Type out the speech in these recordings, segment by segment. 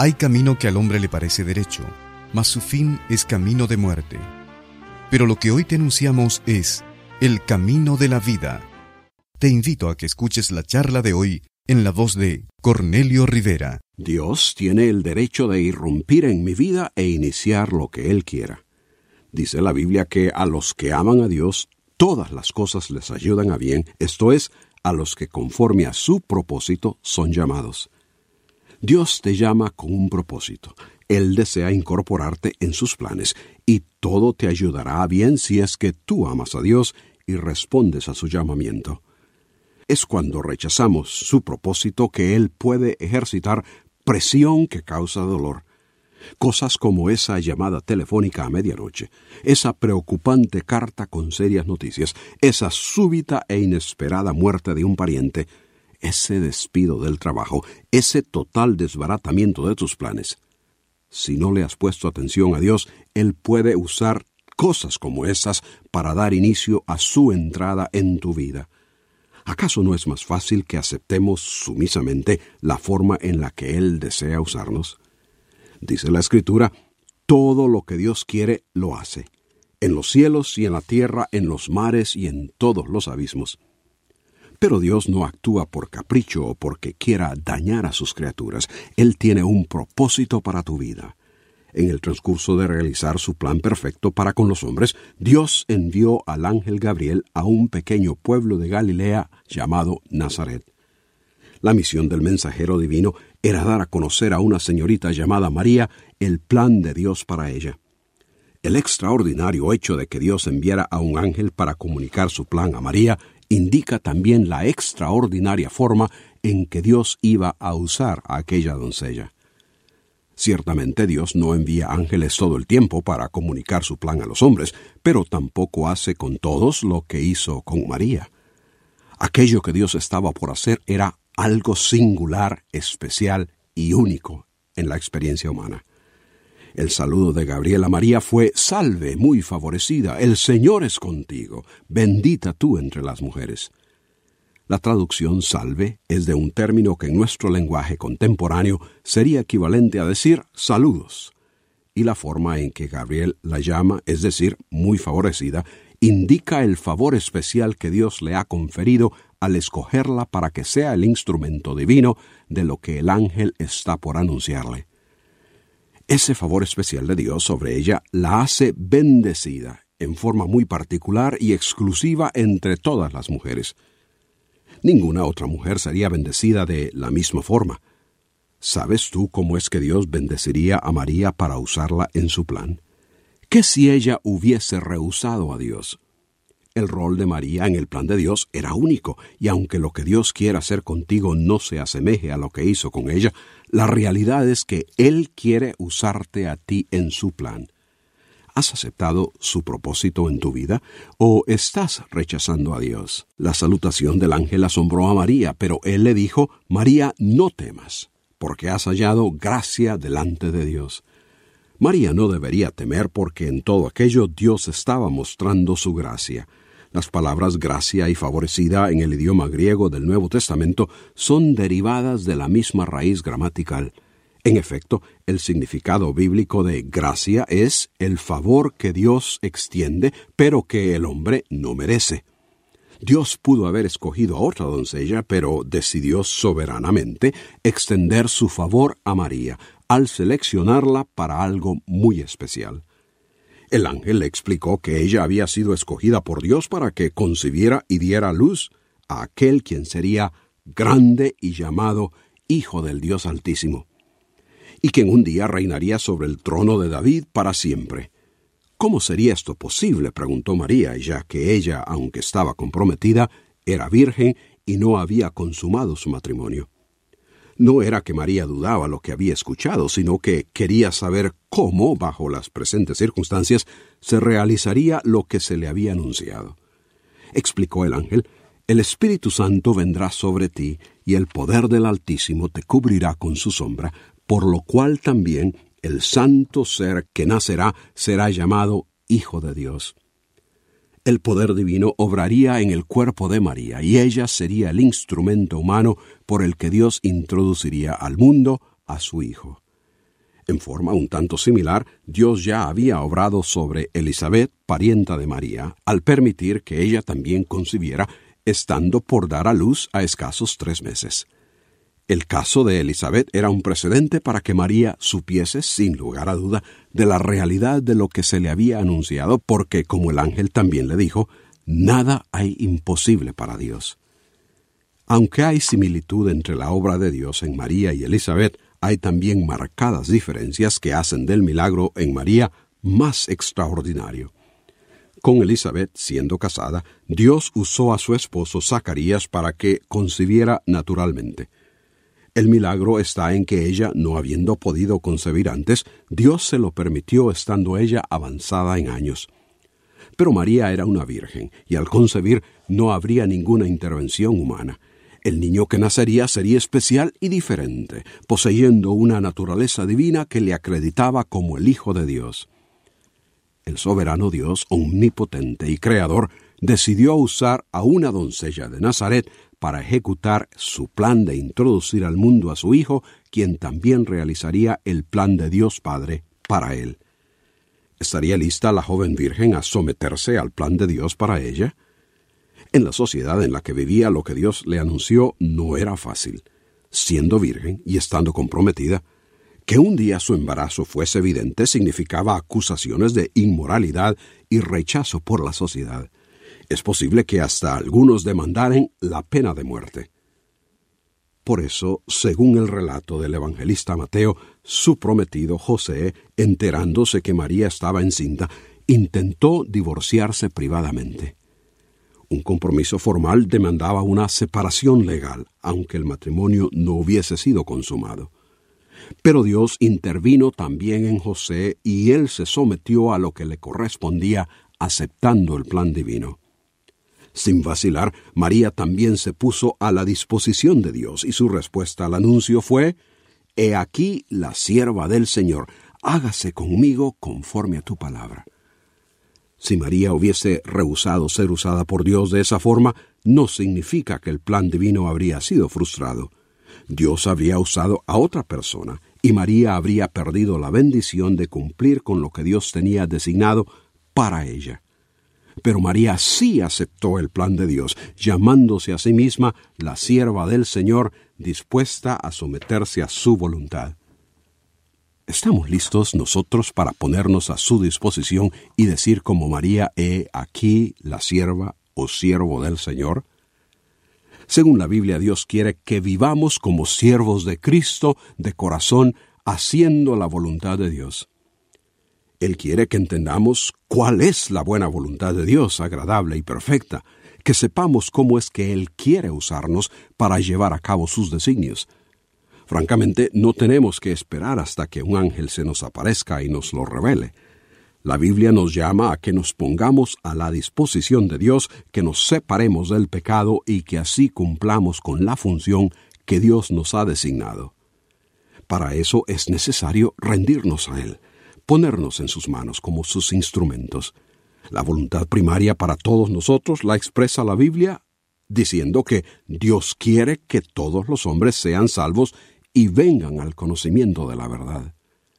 Hay camino que al hombre le parece derecho, mas su fin es camino de muerte. Pero lo que hoy te anunciamos es el camino de la vida. Te invito a que escuches la charla de hoy en la voz de Cornelio Rivera. Dios tiene el derecho de irrumpir en mi vida e iniciar lo que Él quiera. Dice la Biblia que a los que aman a Dios, todas las cosas les ayudan a bien, esto es, a los que conforme a su propósito son llamados. Dios te llama con un propósito. Él desea incorporarte en sus planes y todo te ayudará a bien si es que tú amas a Dios y respondes a su llamamiento. Es cuando rechazamos su propósito que Él puede ejercitar presión que causa dolor. Cosas como esa llamada telefónica a medianoche, esa preocupante carta con serias noticias, esa súbita e inesperada muerte de un pariente, ese despido del trabajo, ese total desbaratamiento de tus planes. Si no le has puesto atención a Dios, Él puede usar cosas como esas para dar inicio a su entrada en tu vida. ¿Acaso no es más fácil que aceptemos sumisamente la forma en la que Él desea usarnos? Dice la Escritura, todo lo que Dios quiere lo hace, en los cielos y en la tierra, en los mares y en todos los abismos. Pero Dios no actúa por capricho o porque quiera dañar a sus criaturas. Él tiene un propósito para tu vida. En el transcurso de realizar su plan perfecto para con los hombres, Dios envió al ángel Gabriel a un pequeño pueblo de Galilea llamado Nazaret. La misión del mensajero divino era dar a conocer a una señorita llamada María el plan de Dios para ella. El extraordinario hecho de que Dios enviara a un ángel para comunicar su plan a María indica también la extraordinaria forma en que Dios iba a usar a aquella doncella. Ciertamente Dios no envía ángeles todo el tiempo para comunicar su plan a los hombres, pero tampoco hace con todos lo que hizo con María. Aquello que Dios estaba por hacer era algo singular, especial y único en la experiencia humana. El saludo de Gabriel a María fue: «Salve, muy favorecida, el Señor es contigo, bendita tú entre las mujeres». La traducción salve es de un término que en nuestro lenguaje contemporáneo sería equivalente a decir saludos. Y la forma en que Gabriel la llama, es decir, muy favorecida, indica el favor especial que Dios le ha conferido al escogerla para que sea el instrumento divino de lo que el ángel está por anunciarle. Ese favor especial de Dios sobre ella la hace bendecida en forma muy particular y exclusiva entre todas las mujeres. Ninguna otra mujer sería bendecida de la misma forma. ¿Sabes tú cómo es que Dios bendeciría a María para usarla en su plan? ¿Qué si ella hubiese rehusado a Dios? El rol de María en el plan de Dios era único, y aunque lo que Dios quiera hacer contigo no se asemeje a lo que hizo con ella, la realidad es que Él quiere usarte a ti en su plan. ¿Has aceptado su propósito en tu vida o estás rechazando a Dios? La salutación del ángel asombró a María, pero él le dijo: «María, no temas, porque has hallado gracia delante de Dios». María no debería temer porque en todo aquello Dios estaba mostrando su gracia. Las palabras gracia y favorecida en el idioma griego del Nuevo Testamento son derivadas de la misma raíz gramatical. En efecto, el significado bíblico de gracia es el favor que Dios extiende, pero que el hombre no merece. Dios pudo haber escogido a otra doncella, pero decidió soberanamente extender su favor a María, al seleccionarla para algo muy especial. El ángel le explicó que ella había sido escogida por Dios para que concibiera y diera luz a aquel quien sería grande y llamado Hijo del Dios Altísimo, y quien un día reinaría sobre el trono de David para siempre. ¿Cómo sería esto posible?, preguntó María, ya que ella, aunque estaba comprometida, era virgen y no había consumado su matrimonio. No era que María dudaba lo que había escuchado, sino que quería saber cómo, bajo las presentes circunstancias, se realizaría lo que se le había anunciado. Explicó el ángel: «El Espíritu Santo vendrá sobre ti, y el poder del Altísimo te cubrirá con su sombra, por lo cual también el santo ser que nacerá será llamado Hijo de Dios». El poder divino obraría en el cuerpo de María, y ella sería el instrumento humano por el que Dios introduciría al mundo a su Hijo. En forma un tanto similar, Dios ya había obrado sobre Elisabet, parienta de María, al permitir que ella también concibiera, estando por dar a luz a escasos 3 meses. El caso de Elisabet era un precedente para que María supiese, sin lugar a duda, de la realidad de lo que se le había anunciado, porque, como el ángel también le dijo, nada hay imposible para Dios. Aunque hay similitud entre la obra de Dios en María y Elisabet, hay también marcadas diferencias que hacen del milagro en María más extraordinario. Con Elisabet, siendo casada, Dios usó a su esposo Zacarías para que concibiera naturalmente. El milagro está en que ella, no habiendo podido concebir antes, Dios se lo permitió estando ella avanzada en años. Pero María era una virgen, y al concebir no habría ninguna intervención humana. El niño que nacería sería especial y diferente, poseyendo una naturaleza divina que le acreditaba como el Hijo de Dios. El soberano Dios, omnipotente y creador, decidió usar a una doncella de Nazaret para ejecutar su plan de introducir al mundo a su Hijo, quien también realizaría el plan de Dios Padre para él. ¿Estaría lista la joven virgen a someterse al plan de Dios para ella? En la sociedad en la que vivía, lo que Dios le anunció no era fácil. Siendo virgen y estando comprometida, que un día su embarazo fuese evidente significaba acusaciones de inmoralidad y rechazo por la sociedad. Es posible que hasta algunos demandaran la pena de muerte. Por eso, según el relato del evangelista Mateo, su prometido José, enterándose que María estaba encinta, intentó divorciarse privadamente. Un compromiso formal demandaba una separación legal, aunque el matrimonio no hubiese sido consumado. Pero Dios intervino también en José y él se sometió a lo que le correspondía, aceptando el plan divino. Sin vacilar, María también se puso a la disposición de Dios y su respuesta al anuncio fue: «He aquí la sierva del Señor, hágase conmigo conforme a tu palabra». Si María hubiese rehusado ser usada por Dios de esa forma, no significa que el plan divino habría sido frustrado. Dios habría usado a otra persona y María habría perdido la bendición de cumplir con lo que Dios tenía designado para ella. Pero María sí aceptó el plan de Dios, llamándose a sí misma la sierva del Señor, dispuesta a someterse a su voluntad. ¿Estamos listos nosotros para ponernos a su disposición y decir como María: «He aquí la sierva o siervo del Señor»? Según la Biblia, Dios quiere que vivamos como siervos de Cristo de corazón, haciendo la voluntad de Dios. Él quiere que entendamos cuál es la buena voluntad de Dios, agradable y perfecta, que sepamos cómo es que Él quiere usarnos para llevar a cabo sus designios. Francamente, no tenemos que esperar hasta que un ángel se nos aparezca y nos lo revele. La Biblia nos llama a que nos pongamos a la disposición de Dios, que nos separemos del pecado y que así cumplamos con la función que Dios nos ha designado. Para eso es necesario rendirnos a Él, ponernos en sus manos como sus instrumentos. La voluntad primaria para todos nosotros la expresa la Biblia diciendo que Dios quiere que todos los hombres sean salvos y vengan al conocimiento de la verdad.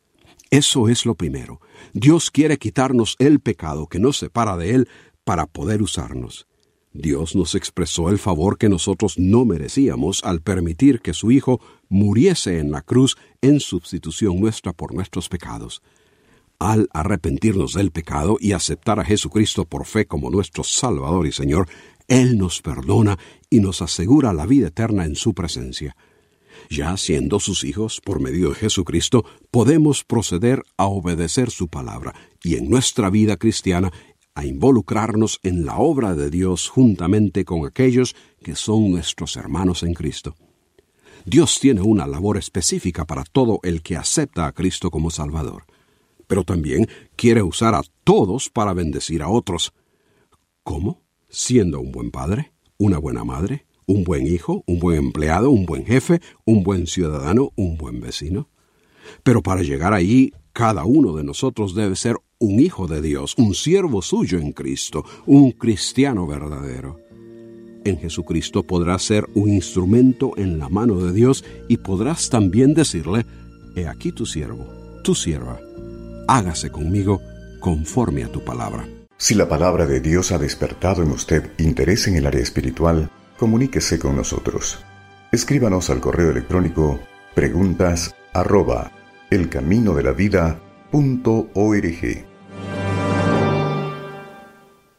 Eso es lo primero. Dios quiere quitarnos el pecado que nos separa de Él para poder usarnos. Dios nos expresó el favor que nosotros no merecíamos al permitir que su Hijo muriese en la cruz en sustitución nuestra por nuestros pecados. Al arrepentirnos del pecado y aceptar a Jesucristo por fe como nuestro Salvador y Señor, Él nos perdona y nos asegura la vida eterna en su presencia. Ya siendo sus hijos, por medio de Jesucristo, podemos proceder a obedecer su palabra y en nuestra vida cristiana a involucrarnos en la obra de Dios juntamente con aquellos que son nuestros hermanos en Cristo. Dios tiene una labor específica para todo el que acepta a Cristo como Salvador, pero también quiere usar a todos para bendecir a otros. ¿Cómo? Siendo un buen padre, una buena madre, un buen hijo, un buen empleado, un buen jefe, un buen ciudadano, un buen vecino. Pero para llegar allí, cada uno de nosotros debe ser un hijo de Dios, un siervo suyo en Cristo, un cristiano verdadero. En Jesucristo podrás ser un instrumento en la mano de Dios y podrás también decirle: «He aquí tu siervo, tu sierva, hágase conmigo conforme a tu palabra. Si la palabra de Dios ha despertado en usted interés en el área espiritual, comuníquese con nosotros. Escríbanos al correo electrónico preguntas@elcaminodelavida.org.